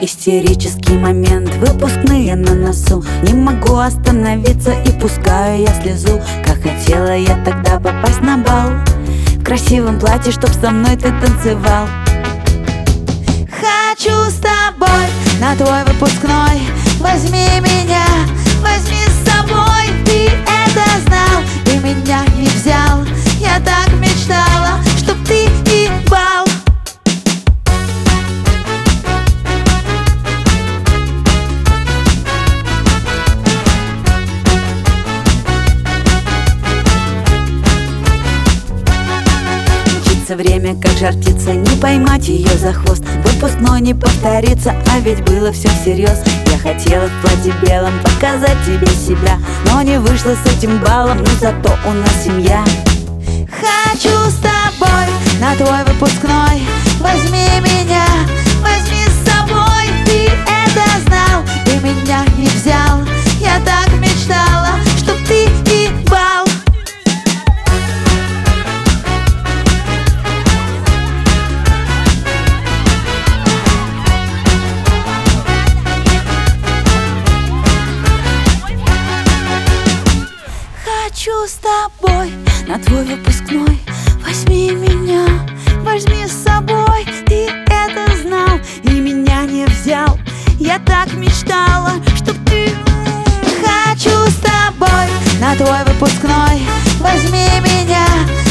истерический момент, выпускные на носу. Не могу остановиться и пускаю я слезу. Как хотела я тогда попасть на бал, в красивом платье, чтоб со мной ты танцевал. Хочу с тобой на твой выпускной. Возьми меня, возьми с собой. Ты это знал и меня не взял. Я так мечтала, чтоб ты ебал. Время, как жар птица, не поймать ее за хвост. Выпускной не повторится, а ведь было все всерьез. Я хотела в платье белом показать тебе себя, но не вышло с этим балом, но зато у нас семья. Хочу с тобой на твой выпускной. Возьми меня, возьми с собой. Ты это знал и меня не взял. Я так мечтала, чтоб ты ебал. Хочу с тобой на твой выпускной. Возьми меня, возьми с собой. Ты это знал и меня не взял. Я так мечтала, чтоб ты... Хочу с тобой на твой выпускной. Возьми меня,